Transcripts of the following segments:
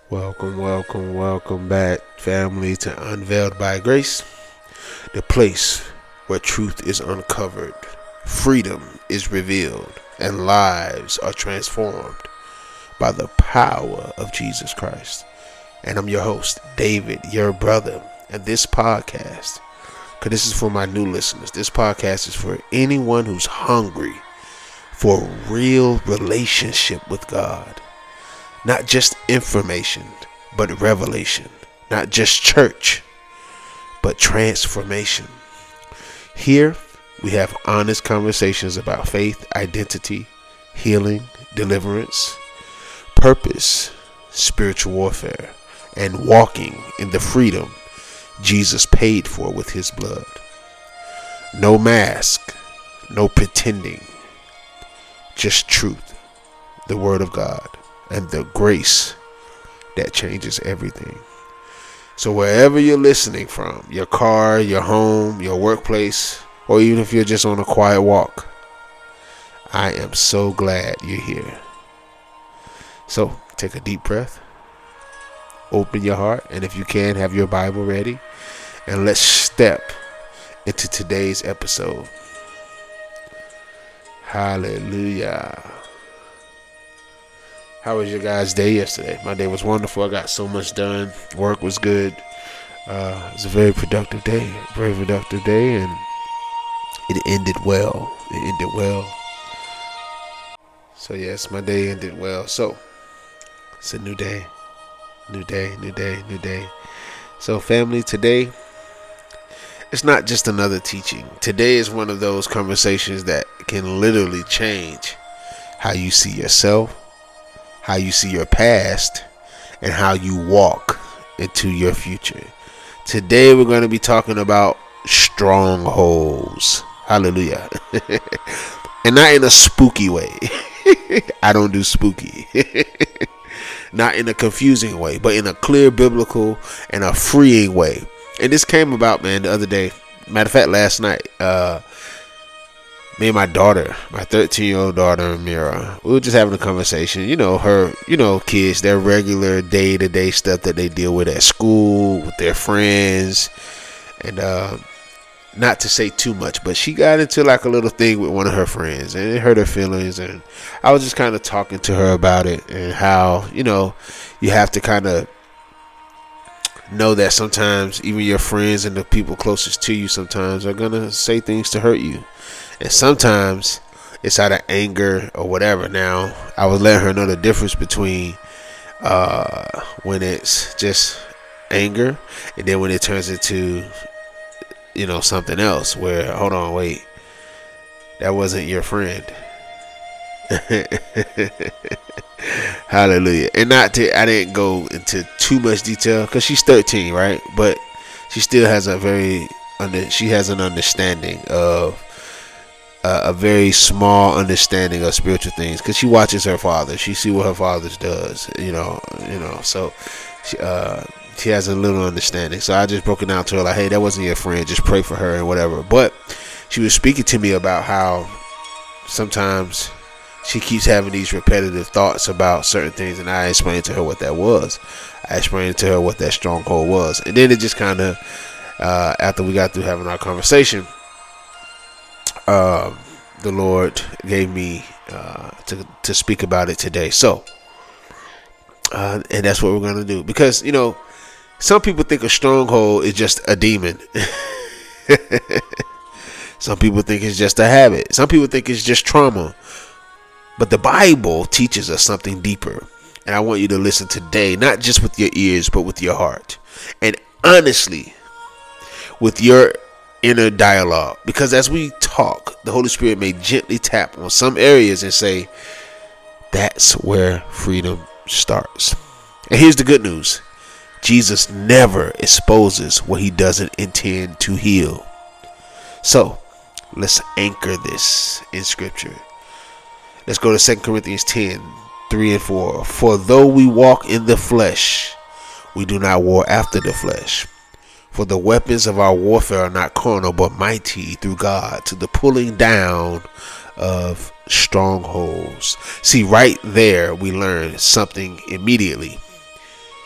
Welcome back, family, to Unveiled by Grace, the place where truth is uncovered, freedom is revealed, and lives are transformed by the power of Jesus Christ. And I'm your host, David, your brother, and this podcast, because this is for my new listeners, this podcast is for anyone who's hungry for a real relationship with God. Not just information, but revelation. Not just church, but transformation. Here, we have honest conversations about faith, identity, healing, deliverance, purpose, spiritual warfare, and walking in the freedom Jesus paid for with his blood. No mask, no pretending, just truth, the word of God, and the grace that changes everything. So wherever you're listening from, your car, your home, your workplace, or even if you're just on a quiet walk, I am so glad you're here. So take a deep breath, open your heart, and if you can, have your Bible ready, and let's step into today's episode. Hallelujah. How was your guys' day yesterday? My day was wonderful. I got so much done. Work was good. It was a very productive day. And it ended well. So yes, my day ended well. So it's a new day. New day. So family, today, it's not just another teaching. Today is one of those conversations that can literally change how you see yourself, how you see your past, and how you walk into your future. Today we're going to be talking about strongholds. Hallelujah. And not in a spooky way. I don't do spooky. Not in a confusing way, but in a clear biblical and a freeing way. And this came about, man, the other day. Matter of fact, last night, me and my daughter, my 13-year-old daughter, Amira, we were just having a conversation. Kids, their regular day-to-day stuff that they deal with at school, with their friends. And not to say too much, but she got into like a little thing with one of her friends, and it hurt her feelings. And I was just kind of talking to her about it and how, you have to kind of know that sometimes even your friends and the people closest to you sometimes are going to say things to hurt you. And sometimes it's out of anger or whatever. Now, I was letting her know the difference between when it's just anger and then when it turns into, something else where, hold on, wait, that wasn't your friend. Hallelujah. And I didn't go into too much detail because she's 13, right? But she still has she has an understanding of a very small understanding of spiritual things because she watches her father. She see what her father does, so she has a little understanding. So I just broke it down to her like, hey, that wasn't your friend, just pray for her and whatever. But she was speaking to me about how sometimes she keeps having these repetitive thoughts about certain things, and I explained to her what that was. I explained to her what that stronghold was, and then it just kind of after we got through having our conversation, the Lord gave me to speak about it today. So, and that's what we're going to do. Because, some people think a stronghold is just a demon. Some people think it's just a habit. Some people think it's just trauma. But the Bible teaches us something deeper. And I want you to listen today, not just with your ears, but with your heart. And honestly, with your inner dialogue, because as we talk, the Holy Spirit may gently tap on some areas and say, that's where freedom starts. And here's the good news. Jesus never exposes what he doesn't intend to heal. So let's anchor this in scripture. Let's go to 2 Corinthians 10, 3 and 4. For though we walk in the flesh, we do not war after the flesh. For the weapons of our warfare are not carnal, but mighty through God to the pulling down of strongholds. See, right there we learn something immediately.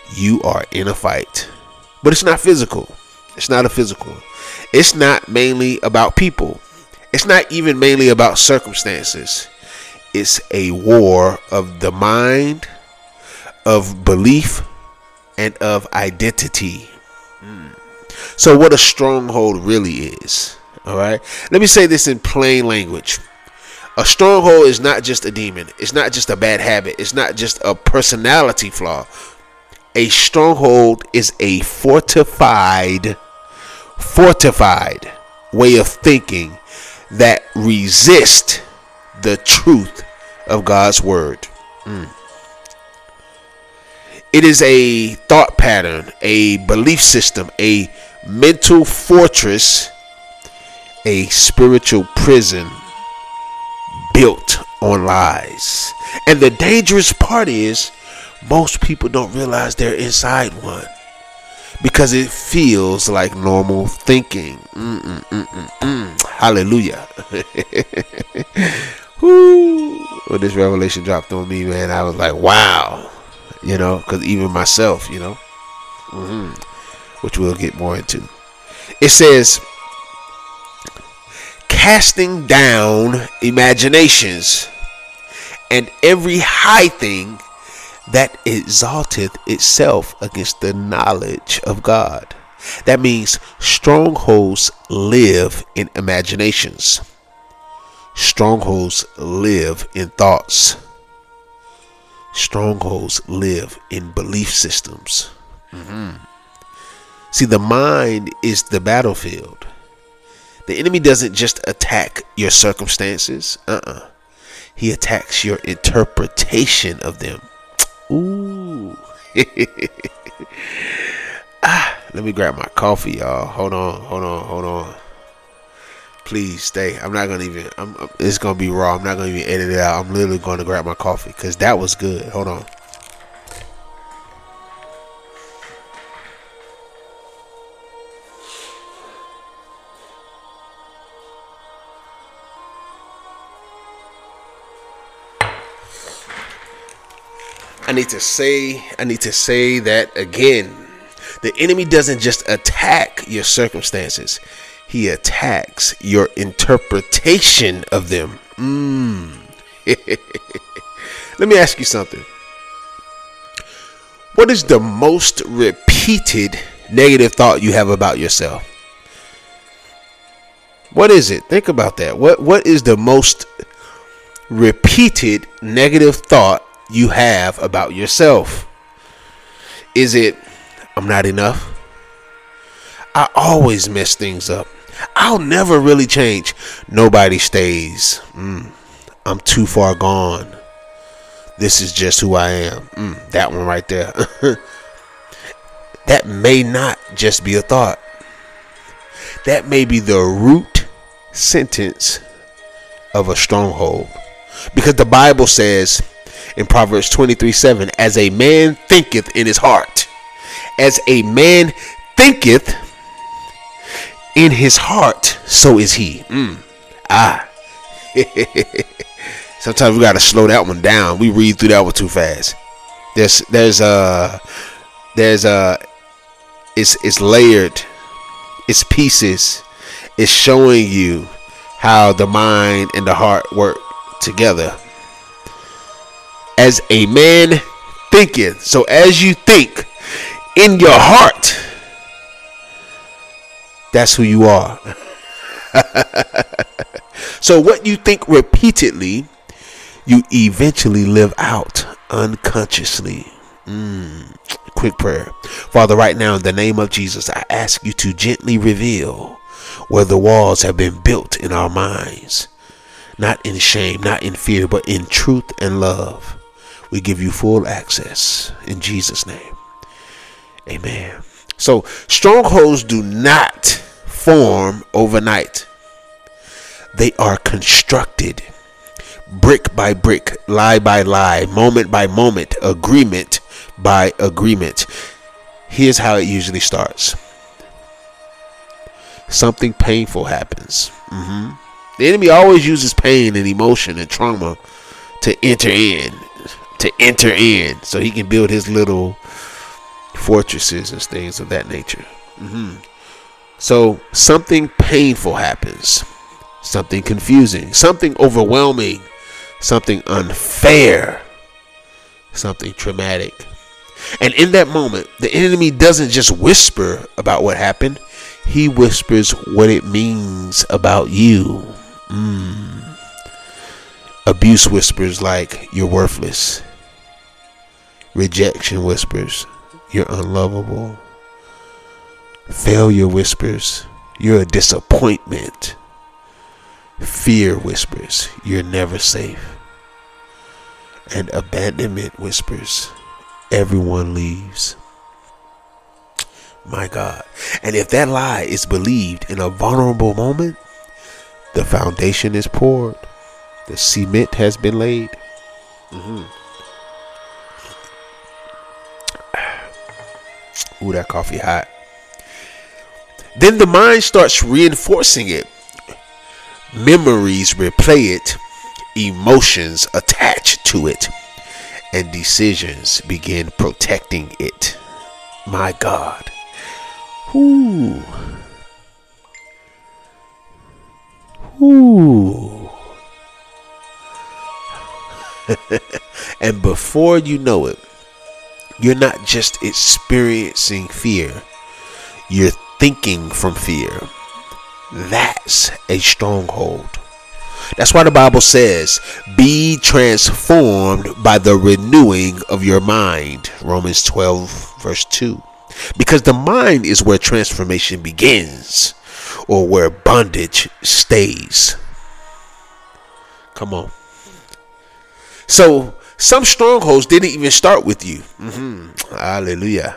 you are in a fight. But it's not physical. It's not a physical. It's not mainly about people. It's not even mainly about circumstances. It's a war of the mind, of belief, and of identity. So what a stronghold really is. All right. Let me say this in plain language. A stronghold is not just a demon. It's not just a bad habit. It's not just a personality flaw. A stronghold is a fortified way of thinking that resist the truth of God's word. It is a thought pattern, a belief system, a mental fortress, a spiritual prison built on lies. And the dangerous part is most people don't realize they're inside one because it feels like normal thinking. Hallelujah. When this revelation dropped on me, man, I was like, wow. Because even myself, which we'll get more into. It says, casting down imaginations and every high thing that exalteth itself against the knowledge of God. That means strongholds live in imaginations. Strongholds live in thoughts. Strongholds live in belief systems. See, the mind is the battlefield. The enemy doesn't just attack your circumstances. He attacks your interpretation of them. Ooh. Let me grab my coffee, y'all. Hold on. Please stay. I'm not gonna even. It's gonna be raw. I'm not gonna even edit it out. I'm literally gonna grab my coffee because that was good. Hold on. I need to say that again. The enemy doesn't just attack your circumstances. He attacks your interpretation of them. Let me ask you something. What is the most repeated negative thought you have about yourself? What is it? Think about that. What is the most repeated negative thought you have about yourself? Is it, I'm not enough? I always mess things up. I'll never really change. Nobody stays. I'm too far gone. This is just who I am. That one right there. That may not just be a thought. That may be the root sentence of a stronghold. Because the Bible says in Proverbs 23:7, as a man thinketh in his heart, as a man thinketh in his heart, so is he. Sometimes we got to slow that one down. We read through that one too fast. It's layered. It's pieces. It's showing you how the mind and the heart work together. As a man thinketh. So as you think in your heart, that's who you are. So what you think repeatedly, you eventually live out unconsciously. Quick prayer. Father, right now in the name of Jesus, I ask you to gently reveal where the walls have been built in our minds. Not in shame, not in fear, but in truth and love. We give you full access in Jesus' name. Amen. So strongholds do not form overnight. They are constructed brick by brick, lie by lie, moment by moment, agreement by agreement. Here's how it usually starts. Something painful happens. The enemy always uses pain and emotion and trauma to enter in, so he can build his little fortresses and things of that nature. So something painful happens, something confusing, something overwhelming, something unfair, something traumatic. And in that moment, the enemy doesn't just whisper about what happened. He whispers what it means about you. Abuse whispers like you're worthless. Rejection whispers you're unlovable. Failure whispers you're a disappointment. Fear whispers you're never safe. And abandonment whispers everyone leaves. My God. And if that lie is believed in a vulnerable moment, the foundation is poured. The cement has been laid. Ooh, that coffee hot. Then the mind starts reinforcing it. Memories replay it. Emotions attach to it. And decisions begin protecting it. My God. Ooh. And before you know it, you're not just experiencing fear, you're thinking from fear. That's a stronghold. That's why the Bible says, be transformed by the renewing of your mind. Romans 12 verse 2. Because the mind is where transformation begins, or where bondage stays. Come on. So some strongholds didn't even start with you. Hallelujah.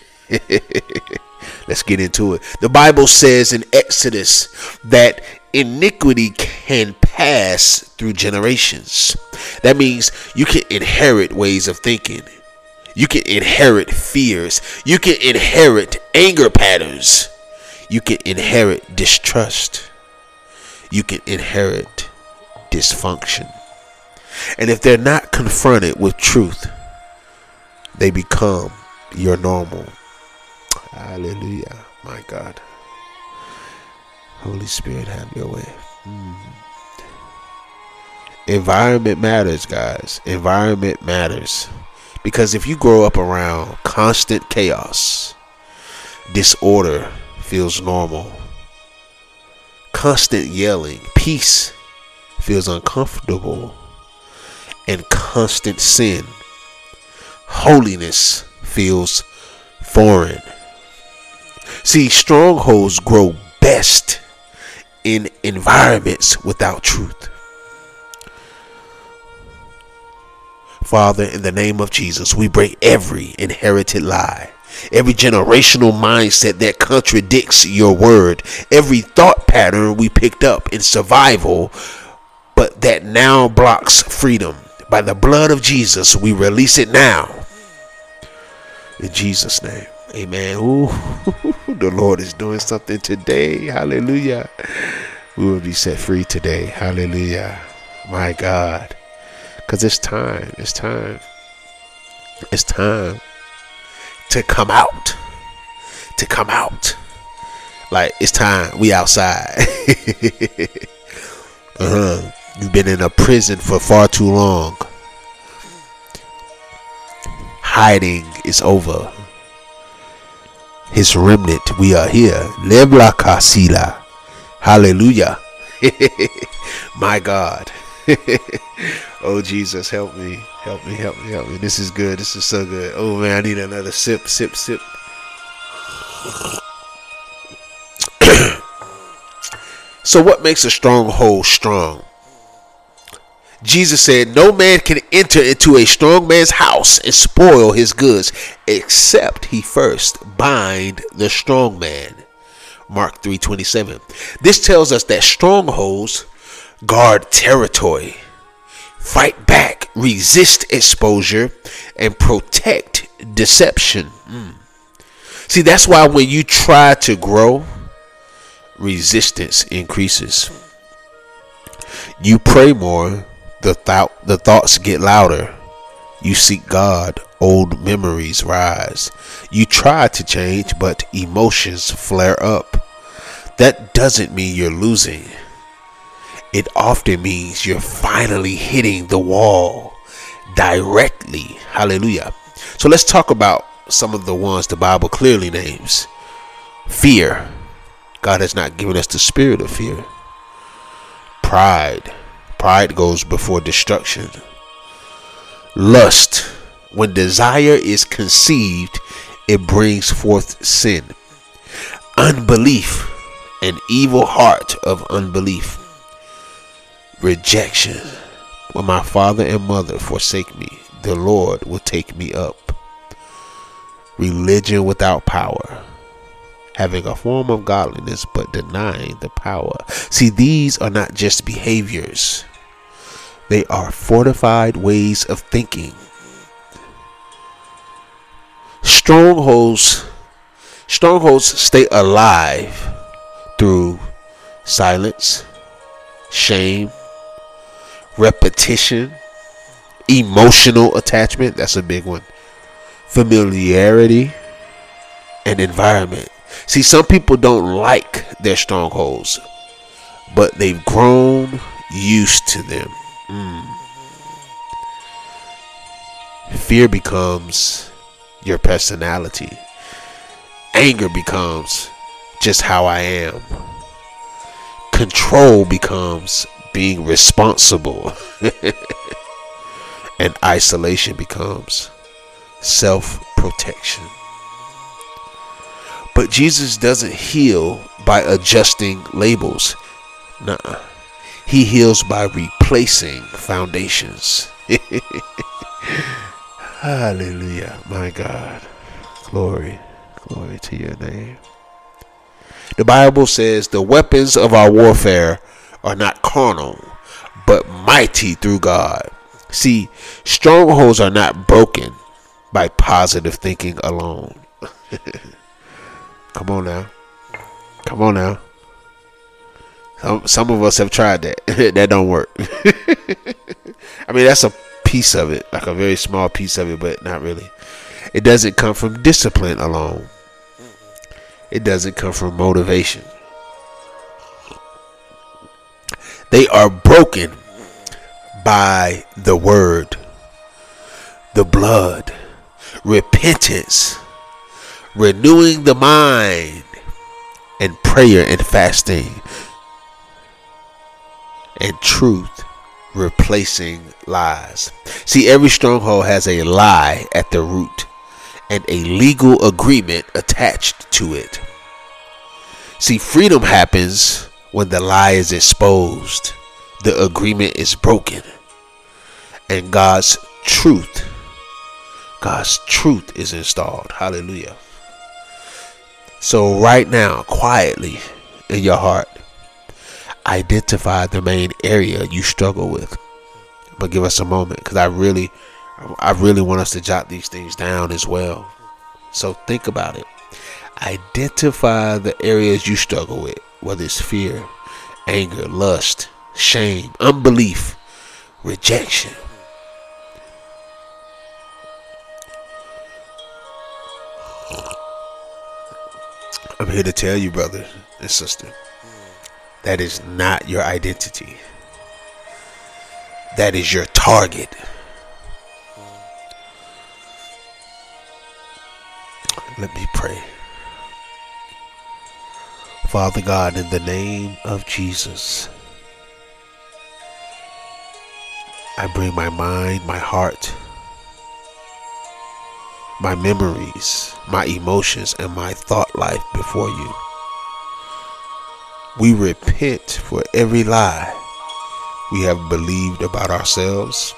Let's get into it. The Bible says in Exodus that iniquity can pass through generations. That means you can inherit ways of thinking. You can inherit fears. You can inherit anger patterns. You can inherit distrust. You can inherit dysfunction. And if they're not confronted with truth, they become your normal. Hallelujah. My God. Holy Spirit, have your way. Environment matters, guys. Environment matters. Because if you grow up around constant chaos, disorder feels normal. Constant yelling, peace feels uncomfortable. And constant sin, holiness feels foreign. See, strongholds grow best in environments without truth. Father, in the name of Jesus, we break every inherited lie, every generational mindset that contradicts your word, every thought pattern we picked up in survival, but that now blocks freedom. By the blood of Jesus, we release it now. In Jesus' name, amen. Ooh, the Lord is doing something today. Hallelujah. We will be set free today. Hallelujah. My God. Because it's time. It's time. It's time to come out. To come out. Like, it's time. We outside. You've been in a prison for far too long. Hiding is over. His remnant, we are here. Lebla kasila. Hallelujah. My God. Oh, Jesus, help me. Help me, help me, help me. This is good. This is so good. Oh, man, I need another sip. So what makes a stronghold strong? Jesus said, no man can enter into a strong man's house and spoil his goods, except he first bind the strong man. Mark 3:27. This tells us that strongholds guard territory, fight back, resist exposure, and protect deception. See, that's why when you try to grow, resistance increases. You pray more, the thoughts get louder. You seek God old memories rise. You try to change, but emotions flare up. That doesn't mean you're losing. It often means you're finally hitting the wall directly. Hallelujah. So let's talk about some of the ones the Bible clearly names. Fear. God has not given us the spirit of fear. Pride. Pride goes before destruction. Lust. When desire is conceived, it brings forth sin. Unbelief. An evil heart of unbelief. Rejection. When my father and mother forsake me, the Lord will take me up. Religion without power. Having a form of godliness but denying the power. See, these are not just behaviors. They are fortified ways of thinking. Strongholds stay alive through silence, shame, repetition, emotional attachment, that's a big one, familiarity, and environment. See, some people don't like their strongholds, but they've grown used to them. Fear becomes your personality. Anger becomes just how I am. Control becomes being responsible. And isolation becomes self-protection. But Jesus doesn't heal by adjusting labels. Nuh-uh. He heals by replacing foundations. Hallelujah, my God. Glory to your name. The Bible says the weapons of our warfare are not carnal, but mighty through God. See, strongholds are not broken by positive thinking alone. Come on now. Some of us have tried that. That don't work. I mean, that's a piece of it, like a very small piece of it, but not really. It doesn't come from discipline alone. It doesn't come from motivation. They are broken by the word, the blood, repentance, renewing the mind, and prayer and fasting, and truth replacing lies. See, every stronghold has a lie at the root and a legal agreement attached to it. See, freedom happens when the lie is exposed, the agreement is broken, and God's truth is installed. Hallelujah. So right now, quietly in your heart, identify the main area you struggle with. But give us a moment, because I really want us to jot these things down as well. So think about it. Identify the areas you struggle with, whether it's fear, anger, lust, shame, unbelief, rejection. I'm here to tell you, brother and sister, that is not your identity. That is your target. Let me pray. Father God, in the name of Jesus, I bring my mind, my heart, my memories, my emotions, and my thought life before you. We repent for every lie we have believed about ourselves,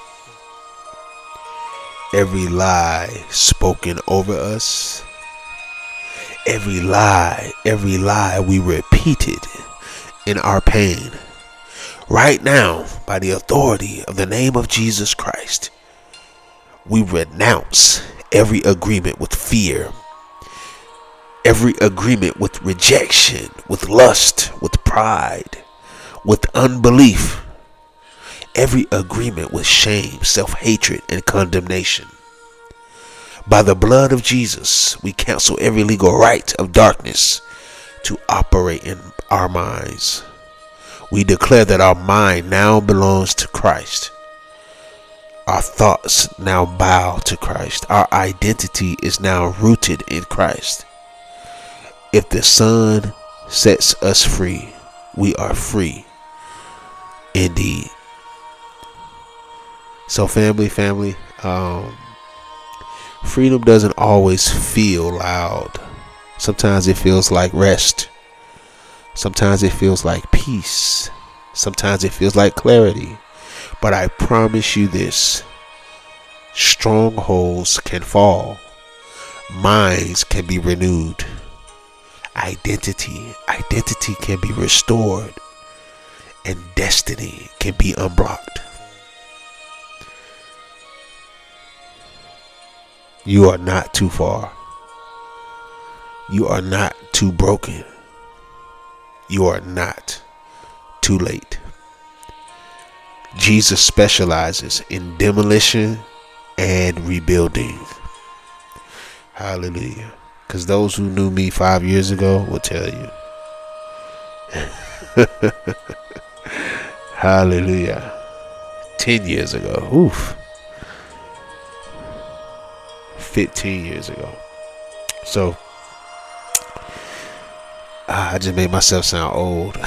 every lie spoken over us, every lie we repeated in our pain. Right now, by the authority of the name of Jesus Christ, we renounce every agreement with fear, every agreement with rejection, with lust, with pride, with unbelief, every agreement with shame, self-hatred, and condemnation. By the blood of Jesus, we cancel every legal right of darkness to operate in our minds. We declare that our mind now belongs to Christ. Our thoughts now bow to Christ. Our identity is now rooted in Christ. If the Son sets us free, we are free indeed. So family, freedom doesn't always feel loud. Sometimes it feels like rest. Sometimes it feels like peace. Sometimes it feels like clarity. But I promise you this: strongholds can fall. Minds can be renewed. Identity can be restored. And destiny can be unblocked. You are not too far. You are not too broken. You are not too late. Jesus specializes in demolition and rebuilding. Hallelujah. Because those who knew me 5 years ago will tell you. Hallelujah. 10 years ago. Oof. 15 years ago. So I just made myself sound old.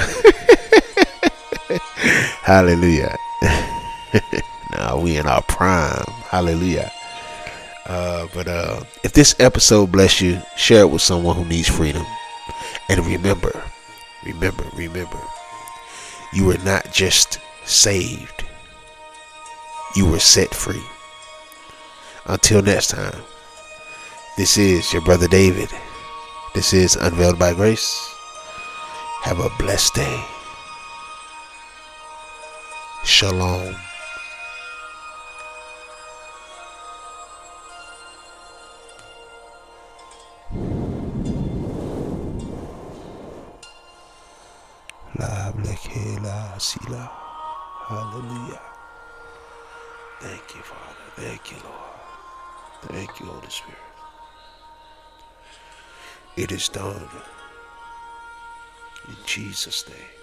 Hallelujah. Now we in our prime. Hallelujah. But if this episode bless you, share it with someone who needs freedom. And remember, you were not just saved, you were set free. Until next time, this is your brother David. This is Unveiled by Grace. Have a blessed day. Shalom. La bleke la sila. Hallelujah. Thank you, Father. Thank you, Lord. Thank you, Holy Spirit. It is done. In Jesus' name.